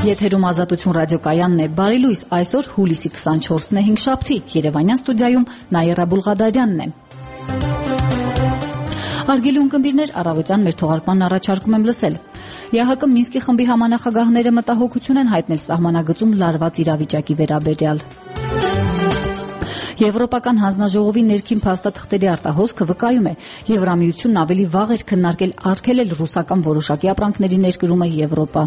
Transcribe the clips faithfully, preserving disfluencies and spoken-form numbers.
Եթերում Ազատություն ռադիոկայանն է, բարի լույս, այսօր հուլիսի քսանչորսն է, հինգշաբթի, Երևանյան ստուդիայում Նաիրա Բուլղադարյանն է։ Հարգելի ունկնդիրներ, առավոտյան մեր թողարկմանն առաջարկում եմ լսել։ ԵԱՀԿ Մինսկի խմբի համանախագահները մտահոգություն են հայտնել սահմանագծում լարված իրավիճակի վերաբերյալ։ Եվրոպական հանձնաժողովի ներքին փաստաթղթերի արտահոսքը վկայում է, Եվրամիությունն ավելի վաղ էր քննարկել արգելել ռուսական որոշակի ապրանքների ներկրումը Եվրոպա։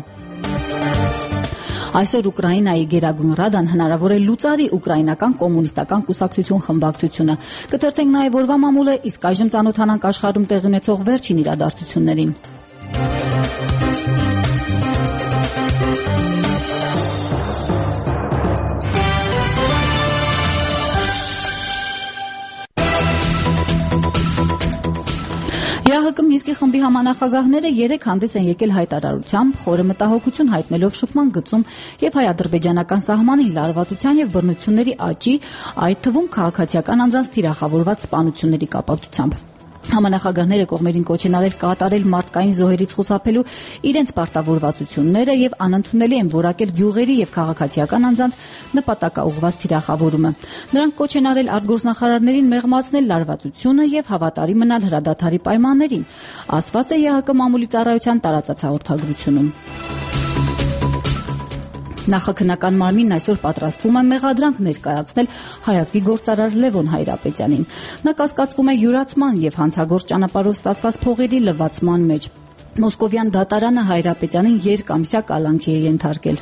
Այսօր Ուկրաինայի Գերագույն Ռադան հնարավոր է լուծարի ուկրաինական կոմունիստական կուսակցություն խմբակցությունը։ Կթերթենք նաև օրվա մամուլը, իսկ այժմ ծանոթանանք աշխարհում տեղի ունեցող վերջին իրադարձություններին։ ԵԱՀԿ Մինսկի խմբի համանախագահները երեկ հանդես են եկել հայտարարությամբ, խորը մտահոգություն հայտնելով շփման գծում եւ հայ-ադրբեջանական սահմանին լարվածության եւ բռնությունների աճի, այդ թվում քաղաքացիական անձանց թիրախավորված սպանությունների կապակցությամբ։ Համանախագահները կողմերին կոչ են արել կատարել մարդկային զոհերից խուսափելու իրենց պարտավորվածությունները եւ անընդունելի են որակել գյուղերի եւ քաղաքացիական անձանց նպատակաուղղված թիրախավորումը։ Նրանք կոչ են արել արտգործնախարարներին մեղմացնել լարվածությունը եւ հավատարիմ մնալ հրադադարի պայմաններին, ասված է ԵԱՀԿ մամուլի ծառայության տարածած հաղորդագրությունում։ Նախաքննական մարմինն այսօր պատրաստվում է մեղադրանք ներկայացնել հայազգի գործարար Լևոն Հայրապետյանին։ Նա կասկածվում է յուրացման եւ հանցագործ ճանապարհով ստացված փողերի լվացման մեջ։ Մոսկովյան դատարանը Հայրապետյանին երկամսյա կալանքի է ենթարկել։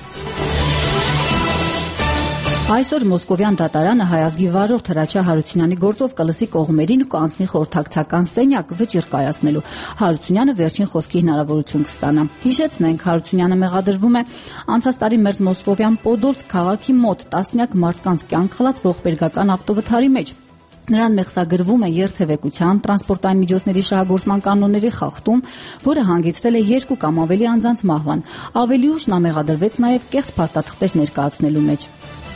Այսօր Մոսկովյան դատարանը հայազգի վարորդ Հրաչյա Հարությունյանի գործով կլսի կողմերին ու կանցնի խորհրդակցական սենյակ վճիռ կայացնելու։ Հարությունյանը վերջին խոսքի հնարավորություն կստանա։ Հիշեցնենք, Հարությունյանը մեղադրվում է անցած տարի մերձ Մոսկովյան Պոդոլսկ քաղաքի մոտ տասնյակ մարդկանց կյանք խլած ողբերգական ավտովթարի մեջ։ Նրան մեղսագրվում է երթևեկության, տրանսպորտային միջոցների շահագործման կանոնների խախտում, որը հանգեցրել է երկու կամ ավելի անձանց մահվան։ Ավելի ուշ նա մեղադրվեց նաև կեղծ փաստաթղթեր ներկայացնելու մեջ։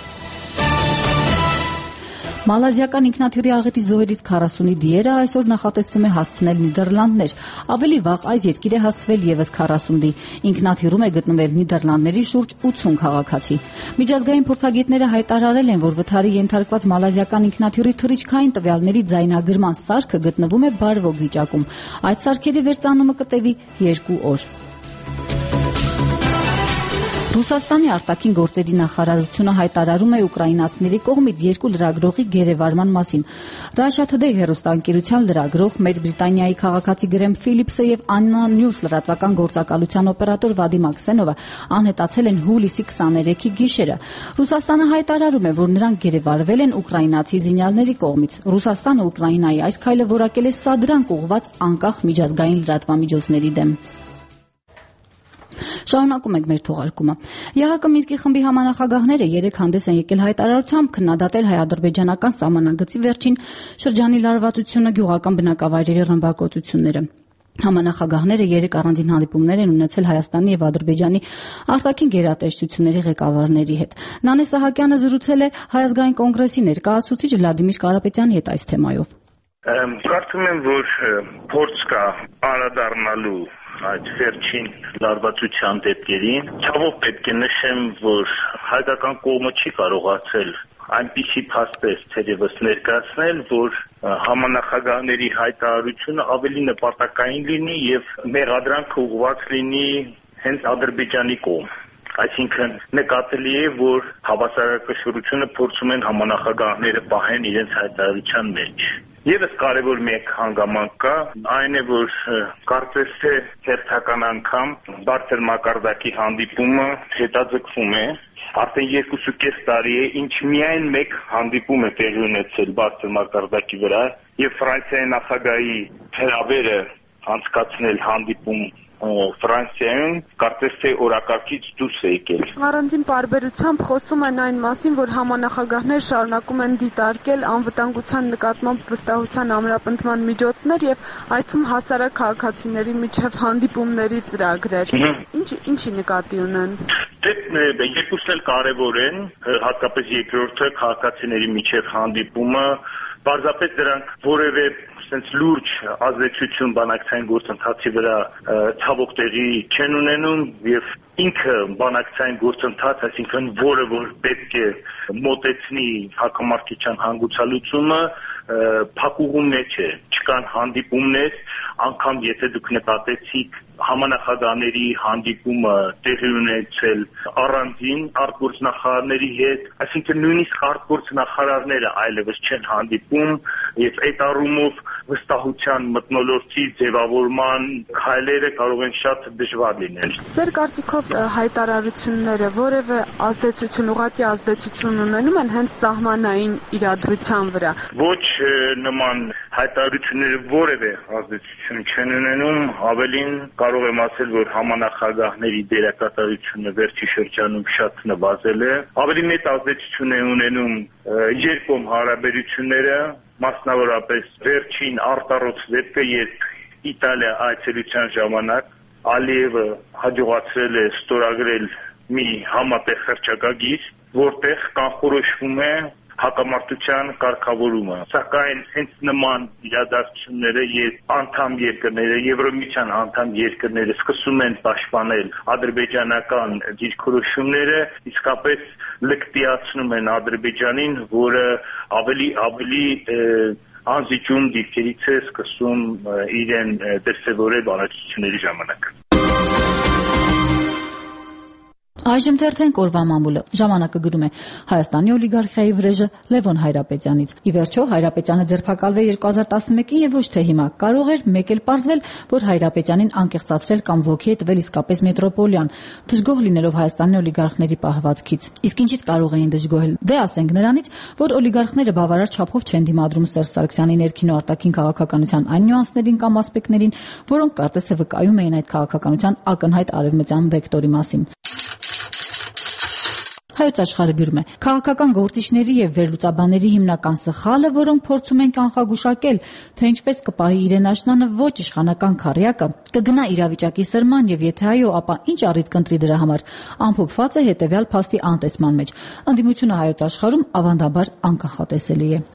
Մալազիական ինքնաթիռի աղետի զոհերից քառասունի դիերը այսօր նախատեսվում է հասցնել Նիդերլանդներ։ Ավելի վաղ այս երկիր է հասցվել եւս քառասուն դի։ Ինքնաթիռում է գտնվել Նիդերլանդների շուրջ ութսուն քաղաքացի։ Միջազգային փորձագետները հայտարարել են, որ վթարի ենթարկված մալազիական ինքնաթիռի թռիչքային տվյալների ձայնագրման սարքը գտնվում է բարվոք վիճակում։ Այդ սարքերի վերծանումը կտևի երկու օր։ Ռուսաստանի արտաքին գործերի նախարարությունը հայտարարում է ուկրաինացիների կողմից երկու լրագրողի գերեվարման մասին։ Russia Today հեռուստաընկերության լրագրող Մեծ Բրիտանիայի քաղաքացի Գրեմ Ֆիլիպսը եւ Anna News լրատվական գործակալության օպերատոր Վադիմ Աքսենովը անհետացել են հուլիսի քսաներեքի գիշերը։ Ռուսաստանը հայտարարում է, որ նրանք գերեվարվել են ուկրաինացի զինյալների կողմից։ Ռուսաստանը Ուկրաինայի այս քայլը որակել է սադրանք ուղղված անկախ միջազգային լրատվամիջոցների դեմ։ Շարունակում ենք մեր թողարկումը։ ԵԱՀԿ Մինսկի խմբի համանախագահները երեկ հանդես են եկել հայտարարությամբ քննադատել հայ-ադրբեջանական սահմանագծի վերջին շրջանի լարվածությունը, գյուղական բնակավայրերի ռմբակոծությունները։ Համանախագահները երեք առանձին հանդիպումներ են ունեցել Հայաստանի եւ Ադրբեջանի արտաքին գերատեսչությունների ղեկավարների հետ։ Նանե Սահակյանը զրուցել է Հայ ազգային կոնգրեսի ներկայացուցիչ Վլադիմիր Կարապետյանի հետ այս թեմայով։ Կարծում եմ, որ փորձ կա անդրադառնալու այդ վերջին լարվածության դեպքերին։ Ցավոք պետք է նշեմ, որ հայկական կողմը չի կարողացել այնպիսի փաստեր թերևս ներկայացնել, որ համանախագահների հայտարարությունը ավելի նպատակային լինի եւ մեղադրանքը ուղղված լինի հենց Ադրբեջանի կողմ։ Այսինքն նկատելի է, որ հավասարակշռությունը փորձում են համանախագահները պահեն իրենց հայտարարության մեջ։ Եվս կարևոր մեկ հանգամանք կա, այն է, որ կարծես թե հերթական անգամ բարձր մակարդակի հանդիպումը հետաձգվում է։ Արդեն երկուսուկես տարի է, ինչ միայն մեկ հանդիպում է տեղի ունեցել բարձր մակարդակի վրա, եւ Ֆրանսիայի նախագահի հրավերը անցկացնել հանդիպում Ֆրանսիայում կարծես թե օրակարգից դուրս է եկել։ Առանձին պարբերությամբ խոսում են այն մասին, որ համանախագահներ շարունակում են դիտարկել անվտանգության նկատմամբ վստահության ամրապնդման միջոցներ եւ այդ թվում հասարակ քաղաքացիների միջև հանդիպումների ծրագրեր։ Ինչ ինչի նկատի ունեն։ Դե երկուսն էլ կարևոր են, հատկապես երկրորդը քաղաքացիների միջև հանդիպումը, պարզապես դրանք որևէ sense լուրջ ազդեցություն բանակցային գործընթացի վրա ցավոք տեղի չեն ունենում եւ ինքը բանակցային գործընթաց, այսինքն որը որ պետք է մոտեցնի հակամարտության հանգուցալուծումը, փակուղու մեջ է, չկան հանդիպումներ, անգամ եթե դուք նկատեցիք համանախագահների հանդիպումը տեղի ունեցել առանձին արտգործնախարարների հետ, այսինքն նույնիսկ արտգործնախարարները այլևս չեն հանդիպում եւ այդ առումով վստահության մթնոլորտի ձևավորման քայլերը կարող են շատ դժվար լինել։ Ձեր կարծիքով հայտարարությունները որևէ ազդեցություն, ուղղակի ազդեցություն ունենում են հենց սահմանային իրադրության վրա։ Ոչ նման հայտարարությունները որևէ ազդեցություն չեն ունենում, ավելին կարող եմ ասել, որ համանախագահների դերակատարությունը վերջի շրջանում շատ նվազել է։ Ավելի մեծ ազդեցություն է ունենում երկկողմ հարաբերությունները, մասնավորապես վերջին արտառոց դեպքը, երբ Իտալիա այցելության ժամանակ Ալիևը հաջողացրել է ստորագրել մի համատեղ հռչակագիր, որտեղ կանխորոշվում է հակամարտության կարգավորումը։ Սակայն հենց նման իրադարձությունները եւ անդամ երկրները, Եվրոմիության անդամ երկրները սկսում են պաշտպանել ադրբեջանական դիրքորոշումները, իսկապես լկտիացնում են Ադրբեջանին, որը ավելի ավելի անզիջում դիրքերից է սկսում իրեն դրսևորել բանակցությունների ժամանակ։ Այժմ թերթենք օրվա մամուլը։ Ժամանակը գրում է Հայաստանի օլիգարխիայի վրեժը Լևոն Հայրապետյանից։ Ի վերջո Հայրապետյանը ձերբակալվել երկու հազար տասնմեկին եւ ոչ թե հիմա։ Կարող էր մեկ էլ պարզվել, որ Հայրապետյանին անկեղծացրել կամ ոգի է տվել իսկապես մետրոպոլյան, դժգոհ լինելով Հայաստանի օլիգարխների պահվածքից։ Իսկ ինչից կարող էին դժգոհել։ Դե ասենք նրանից, որ օլիգարխները բավարար չափով չեն դիմադրում Սերժ Սարգսյանի ներքին ու արտաքին քաղաքականության այն նյուանսներին կամ ասպեկտներին, որոնք կարծես թե վկայում էին այդ քաղաքականության ակնհայտ արևմտյան վեկտորի մասին։ Հայոց աշխարհը գրում է. քաղաքական գործիչների եւ վերլուծաբանների հիմնական սխալը, որոնք փորձում են կանխագուշակել, թե ինչպես կպահի իրեն աշնանը ոչ իշխանական քառյակը, կգնա իրավիճակի սրման եւ եթե այո, ապա ինչ առիթ կընտրի դրա համար, ամփոփված է հետեւյալ փաստի անտեսման մեջ։ Ընդդիմությունը Հայոց աշխարհում ավանդաբար անկանխատեսելի է։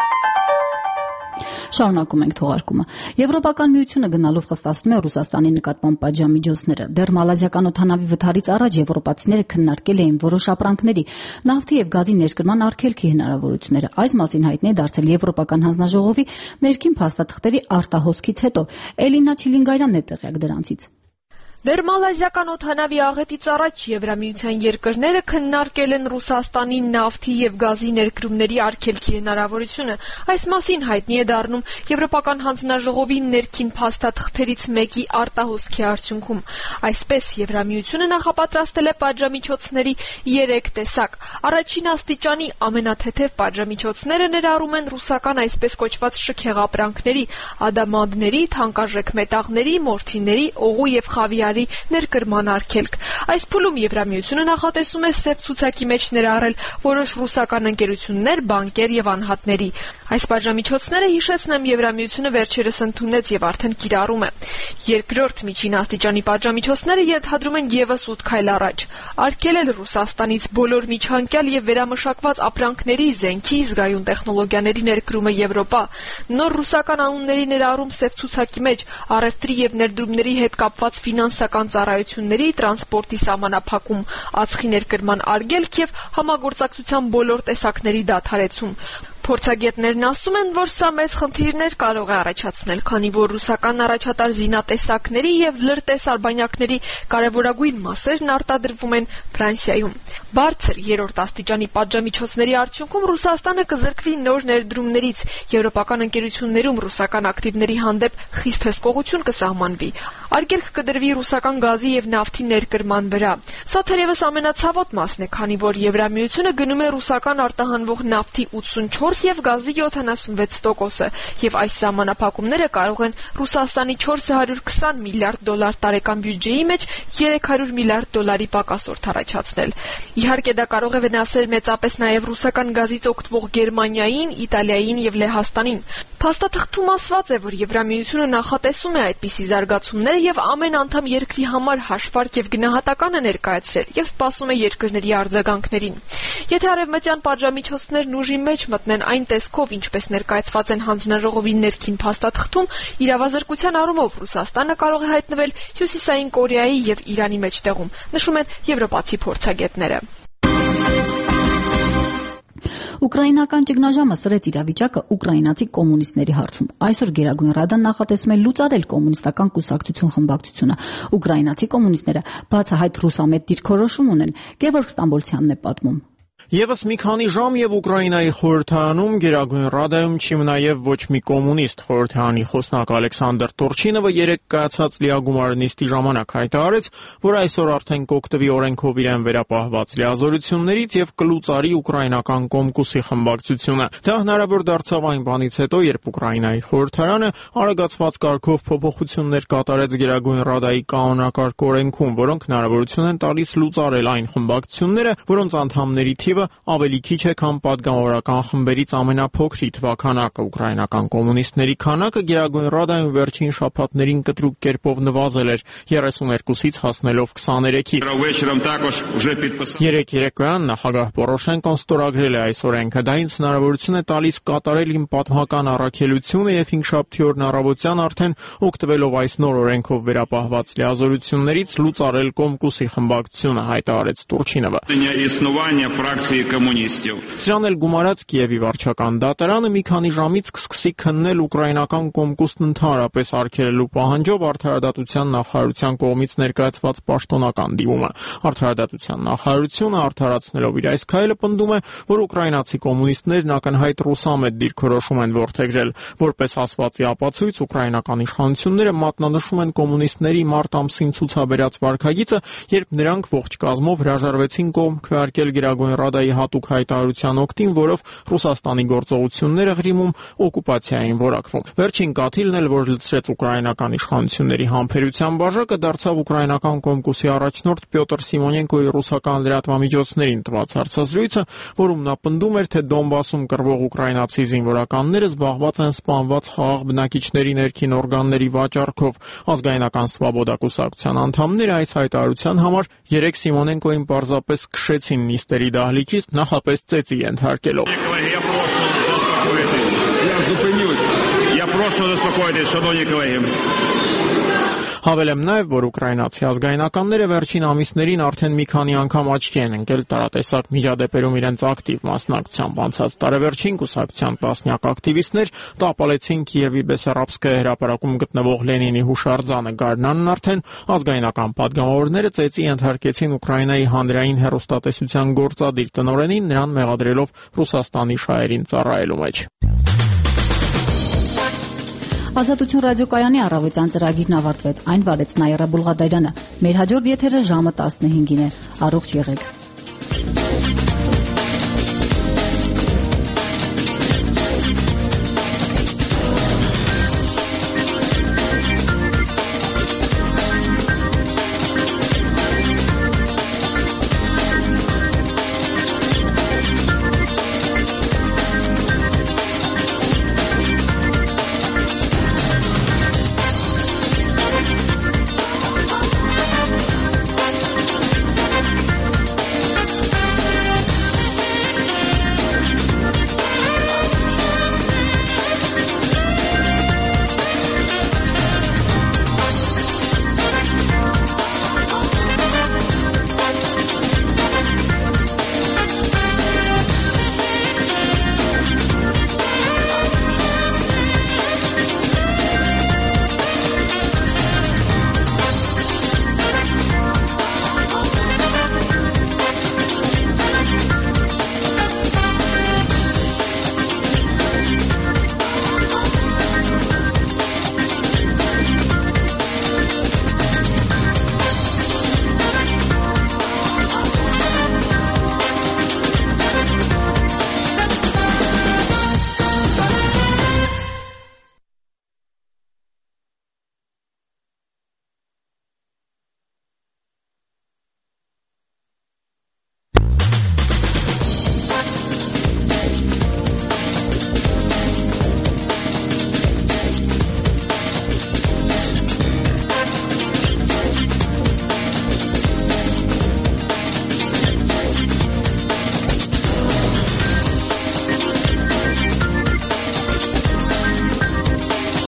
Շարունակում ենք թողարկումը։ Եվրոպական միությունը գնալով խստացնում է Ռուսաստանի նկատմամբ պատժամիջոցները։ Դեռ մալազիական օդանավի վթարից առաջ եվրոպացիները քննարկել էին որոշ ապրանքների, նավթի եւ գազի ներկրման արգելքի հնարավորությունները։ Այս մասին հայտնի է դարձել Եվրոպական հանձնաժողովի ներքին փաստաթղթերի արտահոսքից հետո։ Էլինա Չիլինգայրյանն է տեղյակ դրանցից։ Դեռ մալազիական օդանավի աղետից առաջ Եվրամիության երկրները քննարկել են Ռուսաստանի նավթի եւ գազի ներկրումների արգելքի հնարավորությունը։ Այս մասին հայտնի է դառնում Եվրոպական հանձնաժողովի ներքին փաստաթղթերից մեկի արտահոսքի արդյունքում։ Այսպես Եվրամիությունը նախապատրաստել է պատժամիջոցների երեք տեսակ։ Առաջին աստիճանի ամենաթեթև պատժամիջոցները ներառում են ռուսական այսպես կոչված շքեղապրանքների, ադամանդների, թանկարժեք մետաղների, մորթիների, օղու եւ խավիարի ներկրման արգելք։ Այս փուլում Եվրամիությունը նախատեսում է սև ցուցակի մեջ ներառել որոշ ռուսական ընկերություններ, բանկեր եւ անհատների։ Այս պատժամիջոցները, հիշեցնեմ, Եվրամիությունը վերջերս ընդունեց եւ արդեն կիրառում է։ Երկրորդ միջին աստիճանի պատժամիջոցները ենթադրում են եւս ութ քայլ առաջ։ Արգելել Ռուսաստանից բոլոր միջանկյալ եւ վերամշակված ապրանքների, զենքի, զգայուն տեխնոլոգիաների ներկրումը Եվրոպա։ Նոր ռուսական անունների ներառում սև ցուցակի մեջ, առևտրի եւ ներդրումների հետ կապված ֆինանսական ծառայությունների, տրանսպորտի սահմանափակում, ածխի ներկրման արգելք եւ համագործակցության բոլոր տեսակների դադարեցում։ Փորձագետներն ասում են, որ սա մեծ խնդիրներ կարող է առաջացնել, քանի որ ռուսական առաջատար զինատեսակների եւ լրտեսարբանյակների կարևորագույն մասերն արտադրվում են Ֆրանսիայում։ Բարձր երրորդ աստիճանի պատժամիջոցների արդյունքում Ռուսաստանը կզրկվի նոր ներդրումներից, եվրոպական ընկերություններում ռուսական ակտիվների հանդեպ խիստ հսկողություն կսահմանվի։ Արգելք կդրվի ռուսական գազի եւ նավթի ներկրման վրա։ Սա թերևս ամենացավոտ մասն է, քանի որ Եվրամիությունը գնում է ռուսական արտահանվող նավթի ութսունչորս եւ գազի յոթանասունվեց տոկոսը, եւ այս սահմանափակումները կարող են Ռուսաստանի չորս հարյուր քսան միլիարդ դոլար տարեկան բյուջեի մեջ երեք հարյուր միլիարդ դոլարի պակասորդ առաջացնել։ Իհարկե դա կարող է վնասել մեծապես նաեւ ռուսական գազից օգտվող Գերմանիային, Իտալիային եւ Լեհաստանին։ Փաստաթղթում ասված է, որ Եվրամիությունը նախատեսում է այդպիսի զարգացումները նաև ամեն անդամ երկրի համար հաշվարկ եւ գնահատականը ներկայացրել եւ սպասում է երկրների արձագանքներին։ Եթե արևմտյան պատժամիջոցներն ուժի մեջ մտնեն այն տեսքով, ինչպես ներկայացված են հանձնաժողովի ներքին փաստաթղթում, իրավազրկության առումով Ռուսաստանը կարող է հայտնվել Հյուսիսային Կորեայի եւ Իրանի մեջտեղում, նշում են եվրոպացի փորձագետները։ Ուկրաինական ճգնաժամը սրեց իրավիճակը ուկրաինացի կոմունիստների հարցում։ Այսօր Գերագույն Ռադան նախատեսում է լուծարել կոմունիստական կուսակցություն խմբակցությունը։ Ուկրաինացի կոմունիստները բացահայտ ռուսամետ դիրքորոշում ունեն, Գևորգ Ստամբոլցյանն է պատմում։ Եվս մի քանի ժամ եւ Ուկրաինայի խորհրդարանում Գերագույն Ռադայում չի մնաև ոչ մի կոմունիստ։ Խորհրդարանի խոսնակ Ալեքսանդր Տորչինովը երեկ կայացած լիագումար նիստի ժամանակ հայտարարեց, որ այսօր արդեն կօգտվի օրենքով իրեն վերապահված լիազորություններից եւ կլուծարի ուկրաինական Կոմկուսի խմբակցությունը։ Դա հնարավոր դարձավ այն բանից հետո, երբ Ուկրաինայի խորհրդարանը արագացված կարգով փոփոխություններ կատարեց Գերագույն Ռադայի կանոնակարգ օրենքում, որոնք հնարավորություն են տալիս լուծարել այն խմբակցությունները, որոնց անդամների թիվը ավելի քիչ է, քան պատգամավորական խմբերից ամենափոքրի թվաքանակը։ Ուկրաինական կոմունիստների քանակը Գերագույն Ռադայում վերջին շաբաթներին կտրուկ կերպով նվազել էր երեսուներկուսից հասնելով քսաներեքի։ Երեք երեկոյան նախագահ Պորոշենկոն ստորագրել է այս օրենքը։ Դա ինձ հնարավորություն է տալիս կատարել իմ պատմական առաքելությունը եւ հինգշաբթի օրն առավոտյան արդեն օգտվելով այս նոր օրենքով վերապահված լիազորություններից լուծարել Կոմկուսի խմբակցությունը, հայտարարեց Տուրչինովը։ Սրանն էլ գումարած Կիևի վարչական դատարանը մի քանի ժամից կսկսի քննել ուկրաինական Կոմկուսն ընդհանրապես արգելելու պահանջով արդարադատության նախարարության կողմից ներկայացված պաշտոնական դիմումը։ Արդարադատության նախարարությունը արդարացնելով իր այս քայլը պնդում է, որ ուկրաինացի կոմունիստներն ակնհայտ ռուսամետ դիրքորոշում են որդեգրել։ Որպես ասվածի ապացույց ուկրաինական իշխանությունները մատնանշում են կոմունիստների մարտ ամսին ցուցաբերած վարքագիծը, երբ նրանք ողջ կազմով հրաժարվեցին կողմ քվեարկել Գերագույն Ռադայի հատուկ հայտարարության օգտին, որով Ռուսաստանի գործողությունները Ղրիմում օկուպացիա էին որակվում։ Վերջին կաթիլն էլ, որ լցրեց ուկրաինական իշխանությունների համբերության բաժակը, դարձավ ուկրաինական Կոմկուսի առաջնորդ Պյոտր Սիմոնենկոյի ռուսական լրատվամիջոցներին տված հարցազրույցը, որում նա պնդում էր, թե Դոնբասում կռվող ուկրաինացի զինվորականները զբաղված են սպանված խաղաղ բնակիչների ներքին օրգանների վաճառքով։ Ազգայնական Սվաբոդա կուսակցության անդամները այս հայտարարության համար երեք Սիմոնենկոյին պարզապես քշեցին նիստերի դահլիճից, նախապես ծեծի ենթարկելով։ Հավելեմ նաև, որ ուկրաինացի ազգայնականները վերջին ամիսներին արդեն մի քանի անգամ աչքի են ընկել տարատեսակ միջադեպերում իրենց ակտիվ մասնակցությամբ։ Անցած տարեվերջին կուսակցության տասնյակ ակտիվիստներ տապալեցին Կիևի Բեսարաբսկայ հրապարակում գտնվող Լենինի հուշարձանը։ Գարնանն արդեն ազգայնական պատգամավորները ծեծի ենթարկեցին Ուկրաինայի հանրային հեռուստատեսության գործադիր տնօրենին, նրան մեղադրելով Ռուսաստանի շահերին ծառայելու մեջ։ Ազատություն ռադիոկայանի առավոտյան ծրագիրն ավարտվեց։ Այն վարեց Նայիրա Բուլղադարյանը։ Մեր հաջորդ եթերը ժամը տասնհինգին է։ Առողջ եղեք։